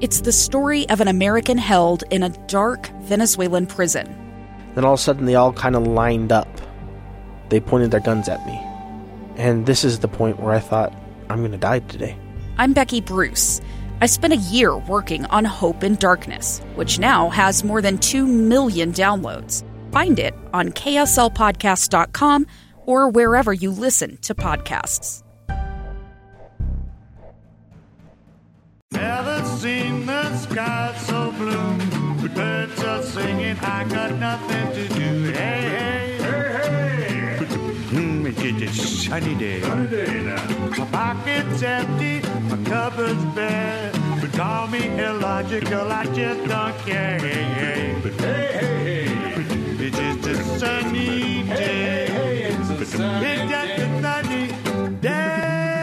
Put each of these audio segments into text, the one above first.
It's the story of an American held in a dark Venezuelan prison. Then all of a sudden they all kind of lined up. They pointed their guns at me. And this is the point where I thought, I'm going to die today. I'm Becky Bruce. I spent a year working on Hope in Darkness, which now has more than 2 million downloads. Find it on kslpodcast.com or wherever you listen to podcasts. Never seen the sky so blue. The birds are singing, I got nothing to do. Hey, hey, hey, hey. It's a sunny day. Sunny day now. My pocket's empty, my cupboard's bare. But call me illogical, I just don't care. Hey, hey, hey, hey, hey. It's just a sunny day. Hey, hey, hey, it's a sunny day. It's just a sunny day.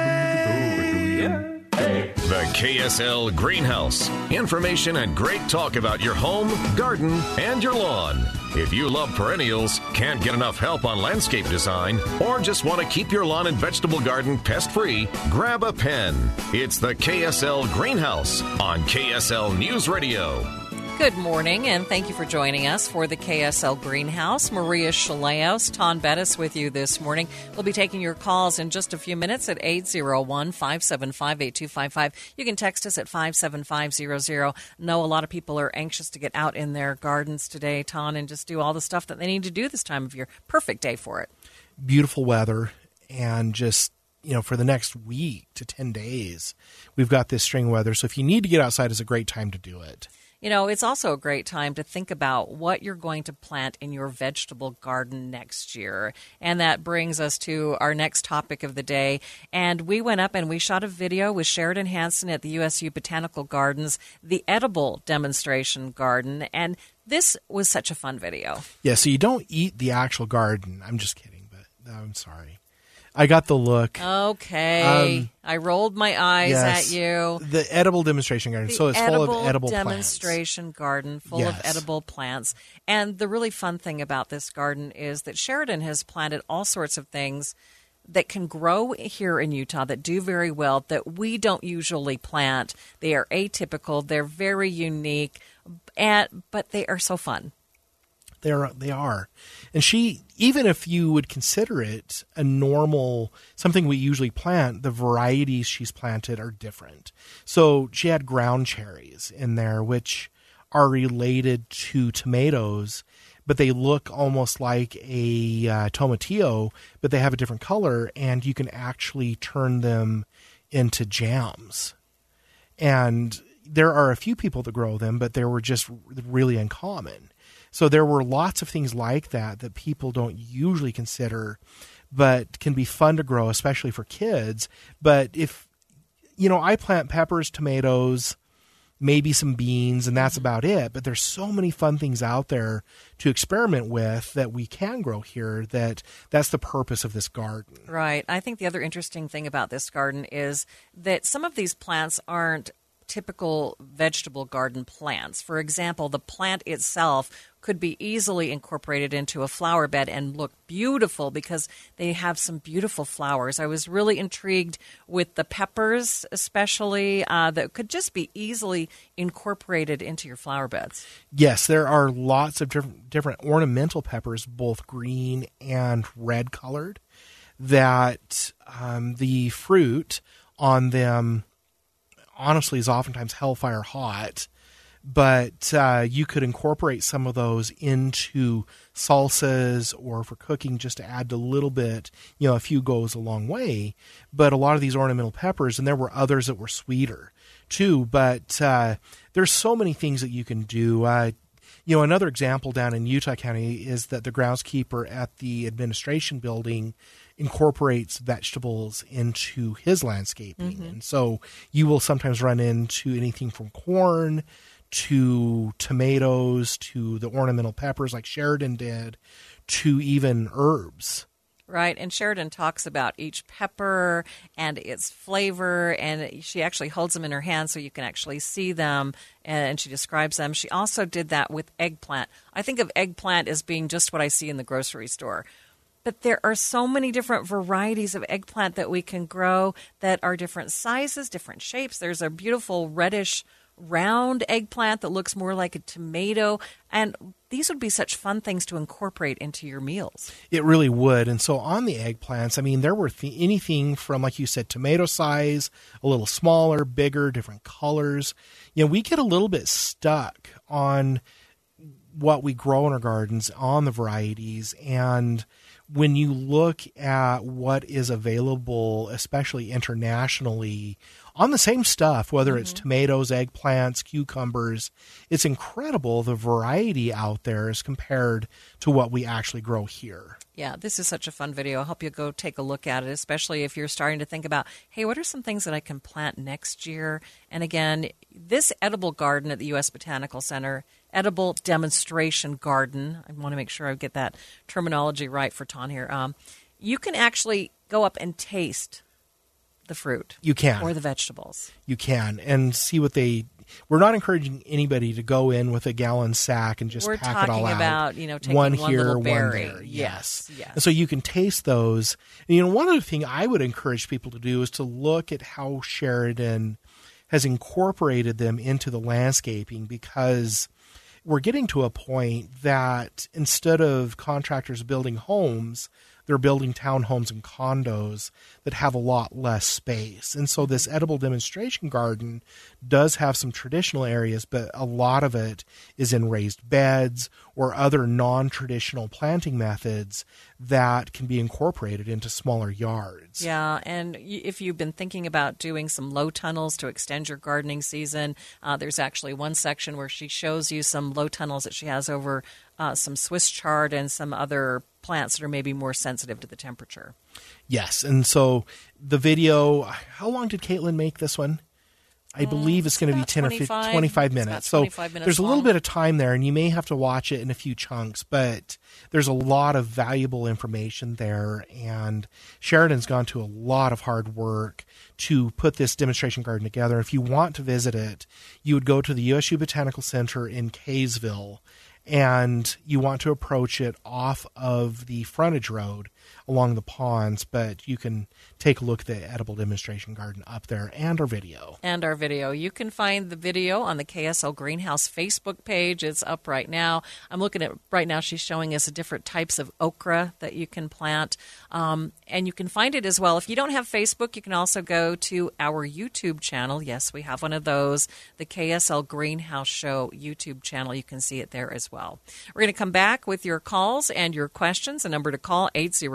The KSL Greenhouse. Information and great talk about your home, garden, and your lawn. If you love perennials, can't get enough help on landscape design, or just want to keep your lawn and vegetable garden pest-free, grab a pen. It's the KSL Greenhouse on KSL News Radio. Good morning, and thank you for joining us for the KSL Greenhouse. Maria Chaleos, Ton Bettis with you this morning. We'll be taking your calls in just a few minutes at 801-575-8255. You can text us at 57500. Know a lot of people are anxious to get out in their gardens today, Ton, and just do all the stuff that they need to do this time of year. Perfect day for it. Beautiful weather, and just for the next week to 10 days, we've got this string of weather. So if you need to get outside, it's a great time to do it. It's also a great time to think about what you're going to plant in your vegetable garden next year. And that brings us to our next topic of the day. And we went up and we shot a video with Sheridan Hansen at the USU Botanical Gardens, the edible demonstration garden. And this was such a fun video. Yeah, so you don't eat the actual garden. I'm just kidding, but I'm sorry. I got the look. Okay. I rolled my eyes at you. The edible demonstration garden. So it's full of edible plants. Demonstration garden full of edible plants. And the really fun thing about this garden is that Sheridan has planted all sorts of things that can grow here in Utah that do very well that we don't usually plant. They are atypical. They're very unique, but they are so fun. They are. And she, even if you would consider it a normal, something we usually plant, the varieties she's planted are different. So she had ground cherries in there, which are related to tomatoes, but they look almost like a tomatillo, but they have a different color, and you can actually turn them into jams. And there are a few people that grow them, but they were just really uncommon. So there were lots of things like that people don't usually consider, but can be fun to grow, especially for kids. But if, I plant peppers, tomatoes, maybe some beans, and that's about it. But there's so many fun things out there to experiment with that we can grow here, that's the purpose of this garden. Right. I think the other interesting thing about this garden is that some of these plants aren't typical vegetable garden plants. For example, the plant itself could be easily incorporated into a flower bed and look beautiful because they have some beautiful flowers. I was really intrigued with the peppers, especially, that could just be easily incorporated into your flower beds. Yes, there are lots of different ornamental peppers, both green and red colored, that the fruit on them honestly is oftentimes hellfire hot, but you could incorporate some of those into salsas or for cooking just to add a little bit, a few goes a long way. But a lot of these ornamental peppers, and there were others that were sweeter too, but there's so many things that you can do. Another example down in Utah County is that the groundskeeper at the administration building incorporates vegetables into his landscaping. Mm-hmm. And so you will sometimes run into anything from corn to tomatoes to the ornamental peppers like Sheridan did to even herbs. Right, and Sheridan talks about each pepper and its flavor, and she actually holds them in her hand so you can actually see them, and she describes them. She also did that with eggplant. I think of eggplant as being just what I see in the grocery store. But there are so many different varieties of eggplant that we can grow that are different sizes, different shapes. There's a beautiful reddish round eggplant that looks more like a tomato. And these would be such fun things to incorporate into your meals. It really would. And so on the eggplants, I mean, there were anything from, like you said, tomato size, a little smaller, bigger, different colors. You know, we get a little bit stuck on what we grow in our gardens, on the varieties. And when you look at what is available, especially internationally, on the same stuff, whether it's tomatoes, eggplants, cucumbers, it's incredible the variety out there as compared to what we actually grow here. Yeah, this is such a fun video. I hope you go take a look at it, especially if you're starting to think about, hey, what are some things that I can plant next year? And again, this edible garden at the U.S. Botanical Center, edible demonstration garden, I want to make sure I get that terminology right for Ton here. You can actually go up and taste the fruit. You can. Or the vegetables. You can. And see what we're not encouraging anybody to go in with a gallon sack and just pack it all out. We're talking about, taking one one here, little berry. one there. Yes. Yes. And so you can taste those. And, one other thing I would encourage people to do is to look at how Sheridan has incorporated them into the landscaping, because we're getting to a point that instead of contractors building homes, they're building townhomes and condos that have a lot less space. And so this edible demonstration garden does have some traditional areas, but a lot of it is in raised beds or other non-traditional planting methods that can be incorporated into smaller yards. Yeah, and if you've been thinking about doing some low tunnels to extend your gardening season, there's actually one section where she shows you some low tunnels that she has over some Swiss chard and some other plants that are maybe more sensitive to the temperature. Yes, and so the video, how long did Caitlin make this one? I believe it's going to be 10 or 25 minutes. So 25 minutes there's a little long. bit of time there, and you may have to watch it in a few chunks, but there's a lot of valuable information there, and Sheridan's gone to a lot of hard work to put this demonstration garden together. If you want to visit it, you would go to the USU Botanical Center in Kaysville, and you want to approach it off of the frontage road along the ponds, but you can take a look at the edible demonstration garden up there and our video. You can find the video on the KSL Greenhouse Facebook page. It's up right now. I'm looking at right now. She's showing us different types of okra that you can plant. And you can find it as well. If you don't have Facebook, you can also go to our YouTube channel. Yes, we have one of those, the KSL Greenhouse Show YouTube channel. You can see it there as well. We're going to come back with your calls and your questions. The number to call,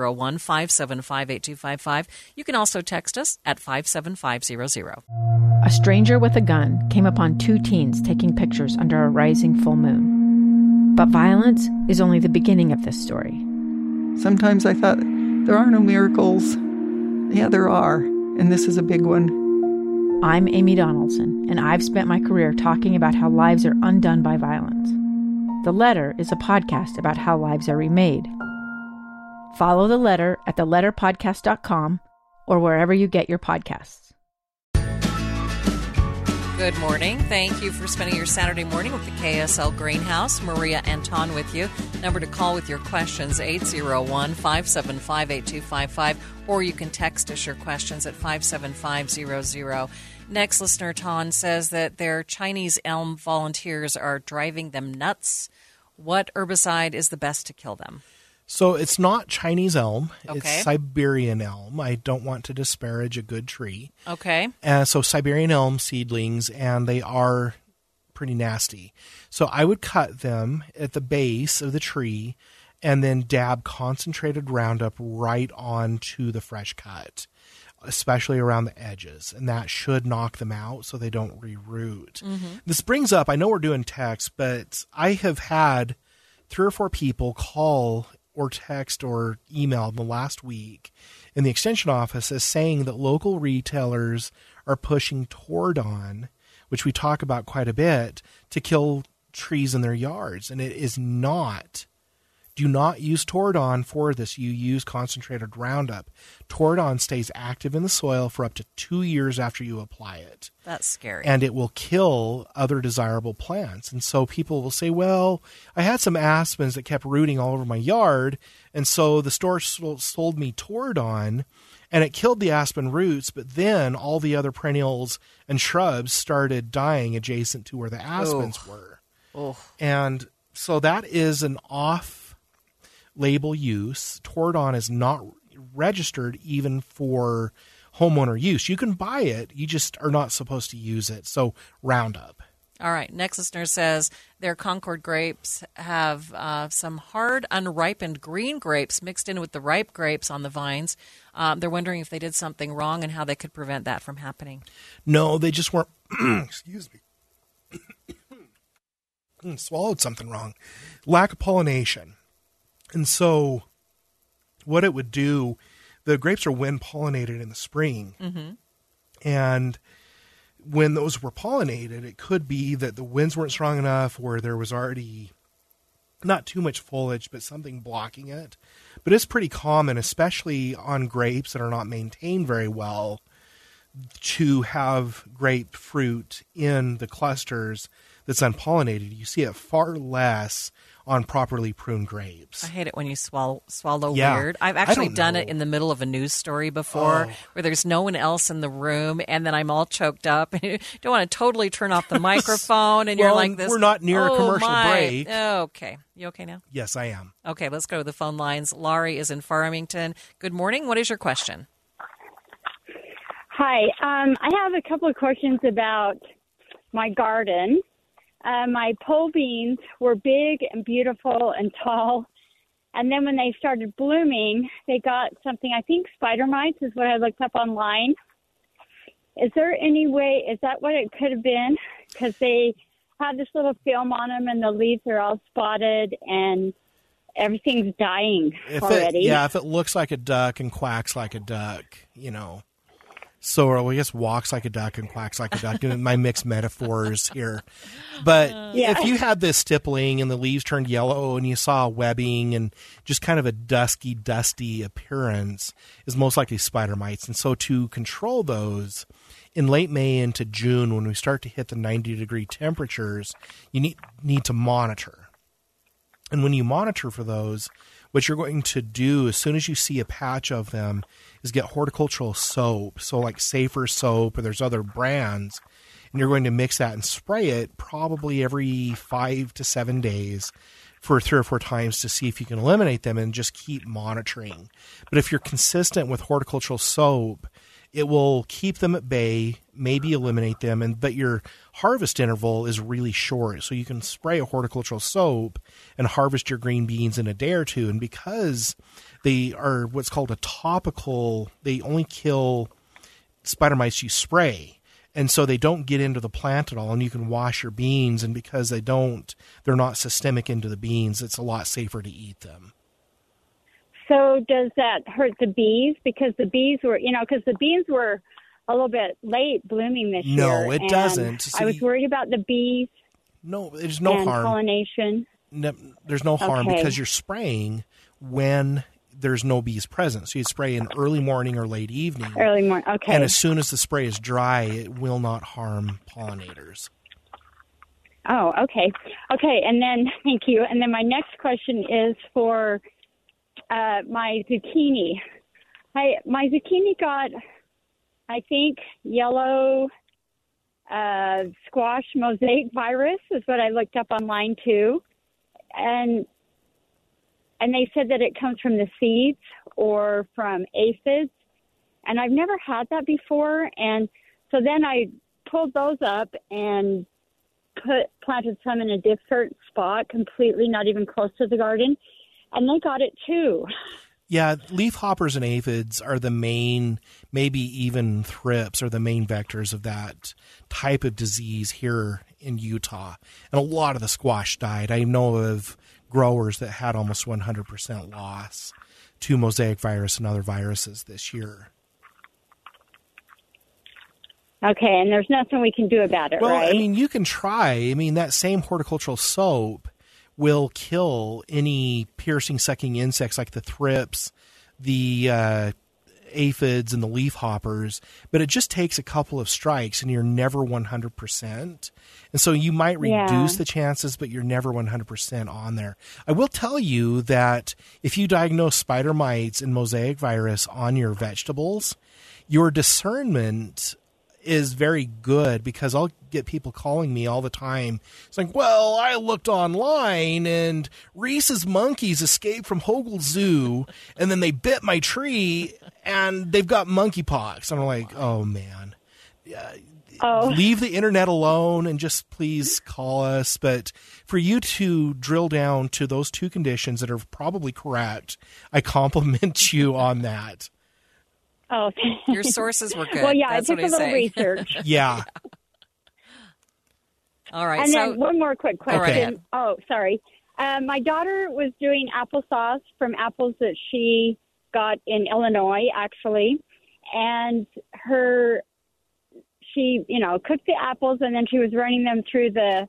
801-575-8255. You can also text us at 57500. A stranger with a gun came upon two teens taking pictures under a rising full moon. But violence is only the beginning of this story. Sometimes I thought, there are no miracles. Yeah, there are, and this is a big one. I'm Amy Donaldson, and I've spent my career talking about how lives are undone by violence. The Letter is a podcast about how lives are remade. Follow The Letter at theletterpodcast.com or wherever you get your podcasts. Good morning. Thank you for spending your Saturday morning with the KSL Greenhouse. Maria and Ton with you. Number to call with your questions, 801-575-8255, or you can text us your questions at 57500. Next listener, Ton, says that their Chinese elm volunteers are driving them nuts. What herbicide is the best to kill them? So it's not Chinese elm. Okay. It's Siberian elm. I don't want to disparage a good tree. Okay. So Siberian elm seedlings, and they are pretty nasty. So I would cut them at the base of the tree and then dab concentrated Roundup right onto the fresh cut, especially around the edges. And that should knock them out so they don't reroot. Mm-hmm. This brings up, I know we're doing text, but I have had 3 or 4 people call or text or email in the last week in the extension office as saying that local retailers are pushing Tordon, which we talk about quite a bit, to kill trees in their yards. And it is not. Do not use Tordon for this. You use concentrated Roundup. Tordon stays active in the soil for up to 2 years after you apply it. That's scary. And it will kill other desirable plants. And so people will say, well, I had some aspens that kept rooting all over my yard, and so the store sold me Tordon, And it killed the aspen roots, but then all the other perennials and shrubs started dying adjacent to where the aspens were. Oh. And so that is an off-label use. Tordon is not registered even for homeowner use. You can buy it, you just are not supposed to use it. So Roundup. All right. Next listener says their Concord grapes have some hard, unripened green grapes mixed in with the ripe grapes on the vines. They're wondering if they did something wrong and how they could prevent that from happening. No, they just weren't. Excuse me. Swallowed something wrong. Lack of pollination. And so what it would do, the grapes are wind pollinated in the spring. Mm-hmm. And when those were pollinated, it could be that the winds weren't strong enough or there was already not too much foliage, but something blocking it. But it's pretty common, especially on grapes that are not maintained very well, to have grapefruit in the clusters that's unpollinated. You see it far less on properly pruned grapes. I hate it when you swallow Yeah. weird. I've actually done it in the middle of a news story before where there's no one else in the room and then I'm all choked up and you don't want to totally turn off the microphone and Well, you're like this. we're not near a commercial my. break. Okay. You okay now? Yes, I am. Okay, let's go to the phone lines. Laurie is in Farmington. Good morning. What is your question? Hi. I have a couple of questions about my garden. My pole beans were big and beautiful and tall. And then when they started blooming, they got something, I think spider mites is what I looked up online. Is there any way, is that what it could have been? Because they had this little film on them and the leaves are all spotted and everything's dying already. If it looks like a duck and quacks like a duck, So, or I guess walks like a duck and quacks like a duck. My mixed metaphors here. But if you had this stippling and the leaves turned yellow and you saw webbing and just kind of a dusty appearance, is most likely spider mites. And so to control those in late May into June, when we start to hit the 90-degree temperatures, you need to monitor. And when you monitor for those, what you're going to do as soon as you see a patch of them is get horticultural soap, so like Safer soap, or there's other brands, and you're going to mix that and spray it probably every 5 to 7 days for 3 or 4 times to see if you can eliminate them and just keep monitoring. But if you're consistent with horticultural soap, it will keep them at bay, maybe eliminate them, but your harvest interval is really short. So you can spray a horticultural soap and harvest your green beans in a day or two. And because they are what's called a topical, they only kill spider mites you spray. And so they don't get into the plant at all, and you can wash your beans. And because they're not systemic into the beans, it's a lot safer to eat them. So does that hurt the bees? Because the bees were, because the beans were a little bit late blooming this year. No, it doesn't. So I was worried about the bees. No, there's no and harm. Pollination. No, there's no harm Okay. because you're spraying when there's no bees present. So you spray in early morning or late evening. Early morning, okay. And as soon as the spray is dry, it will not harm pollinators. Oh, okay. Okay, and then, thank you. And then my next question is for my zucchini. My zucchini got, I think, yellow squash mosaic virus is what I looked up online too. And they said that it comes from the seeds or from aphids. And I've never had that before. And so then I pulled those up and planted some in a different spot, completely not even close to the garden. And they got it too. Yeah, leafhoppers and aphids are the main, maybe even thrips are the main vectors of that type of disease here in Utah. And a lot of the squash died. I know of growers that had almost 100% loss to mosaic virus and other viruses this year. Okay, and there's nothing we can do about it, well, right? I mean, you can try. I mean, that same horticultural soap will kill any piercing, sucking insects like the thrips, the aphids and the leaf hoppers, but it just takes a couple of strikes and you're never 100%. And so you might reduce the chances, but you're never 100% on there. I will tell you that if you diagnose spider mites and mosaic virus on your vegetables, your discernment is very good, because I'll get people calling me all the time. It's like, well, I looked online and Reese's monkeys escaped from Hogle Zoo and then they bit my tree and they've got monkeypox. And I'm like, oh man, leave the internet alone and just please call us. But for you to drill down to those two conditions that are probably correct, I compliment you on that. Oh, your sources were good. Well, yeah, That's I took a little research. Yeah. All right. And then one more quick question. Okay. Oh, sorry. My daughter was doing applesauce from apples that she got in Illinois, actually. And she cooked the apples, and then she was running them through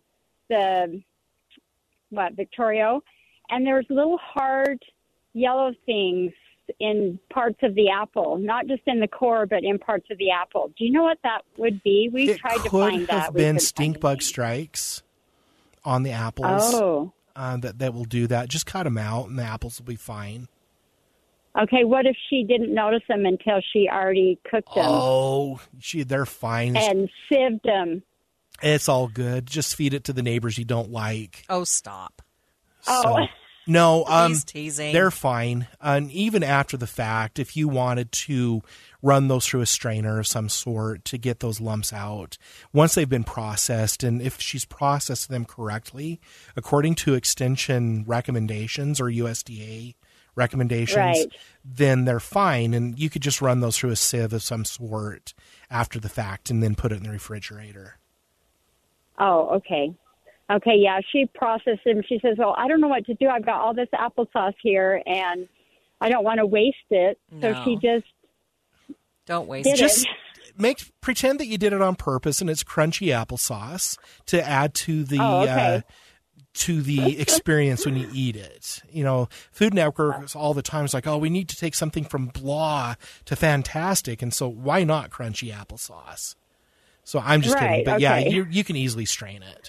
Victorio. And there was little hard yellow things in parts of the apple, not just in the core, but in parts of the apple. Do you know what that would be? We've tried to find that. It could have been stink bug strikes on the apples. Oh. That will do that. Just cut them out and the apples will be fine. Okay, what if she didn't notice them until she already cooked them? Oh, they're fine. And sieved them. It's all good. Just feed it to the neighbors you don't like. Oh, stop. So, no, he's teasing. They're fine. And even after the fact, if you wanted to run those through a strainer of some sort to get those lumps out, once they've been processed, and if she's processed them correctly, according to extension recommendations or USDA recommendations, then they're fine. And you could just run those through a sieve of some sort after the fact and then put it in the refrigerator. Oh, okay. Okay, yeah, she processed them. She says, well, I don't know what to do. I've got all this applesauce here, and I don't want to waste it. So she just don't waste it. Pretend that you did it on purpose, and it's crunchy applesauce to add to the experience when you eat it. You know, Food Network all the time is like, oh, we need to take something from blah to fantastic, and so why not crunchy applesauce? So I'm just kidding, but yeah, you can easily strain it.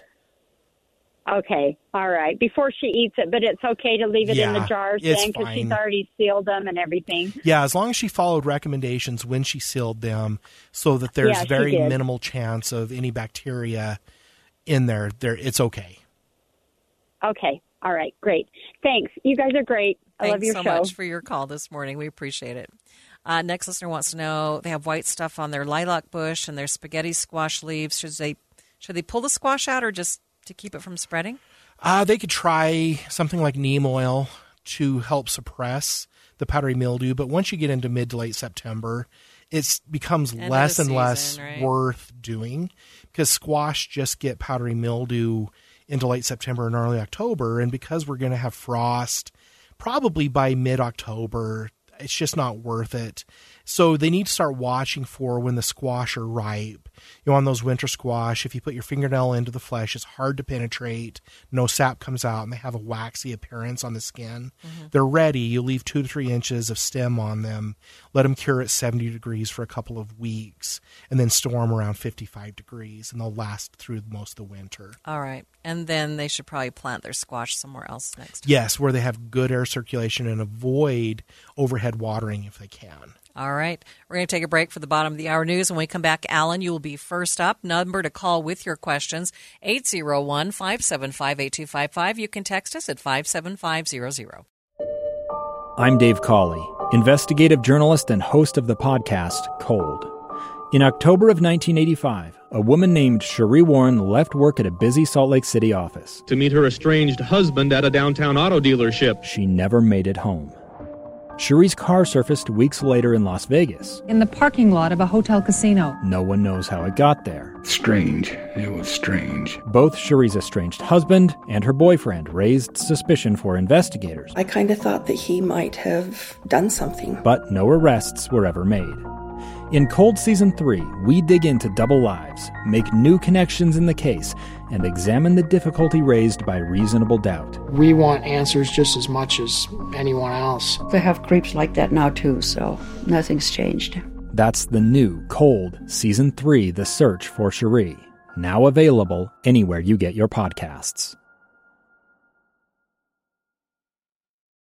Okay, all right. Before she eats it, but it's okay to leave it in the jars then, because she's already sealed them and everything. Yeah, as long as she followed recommendations when she sealed them, so that there's very minimal chance of any bacteria in there. It's okay. Okay, all right, great. Thanks. You guys are great. I love your show. Thanks so much for your call this morning. We appreciate it. Next listener wants to know, they have white stuff on their lilac bush and their spaghetti squash leaves. Should they pull the squash out or just to keep it from spreading? They could try something like neem oil to help suppress the powdery mildew. But once you get into mid to late September, it becomes less and less worth doing, because squash just get powdery mildew into late September and early October. And because we're going to have frost probably by mid-October, it's just not worth it. So they need to start watching for when the squash are ripe. You know, on those winter squash, if you put your fingernail into the flesh, it's hard to penetrate. No sap comes out, and they have a waxy appearance on the skin. Mm-hmm. They're ready. You leave 2 to 3 inches of stem on them. Let them cure at 70 degrees for a couple of weeks, and then store them around 55 degrees, and they'll last through most of the winter. All right. And then they should probably plant their squash somewhere else next time. Yes, where they have good air circulation, and avoid overhead watering if they can. All right. We're going to take a break for the bottom of the hour news. When we come back, Alan, you will be first up. Number to call with your questions, 801-575-8255. You can text us at 57500. I'm Dave Cawley, investigative journalist and host of the podcast Cold. In October of 1985, a woman named Cherie Warren left work at a busy Salt Lake City office to meet her estranged husband at a downtown auto dealership. She never made it home. Cherie's car surfaced weeks later in Las Vegas, in the parking lot of a hotel casino. No one knows how it got there. Strange. It was strange. Both Cherie's estranged husband and her boyfriend raised suspicion for investigators. I kind of thought that he might have done something. But no arrests were ever made. In Cold Season 3, we dig into double lives, make new connections in the case, and examine the difficulty raised by reasonable doubt. We want answers just as much as anyone else. They have creeps like that now too, so nothing's changed. That's the new Cold Season 3, The Search for Cherie, now available anywhere you get your podcasts.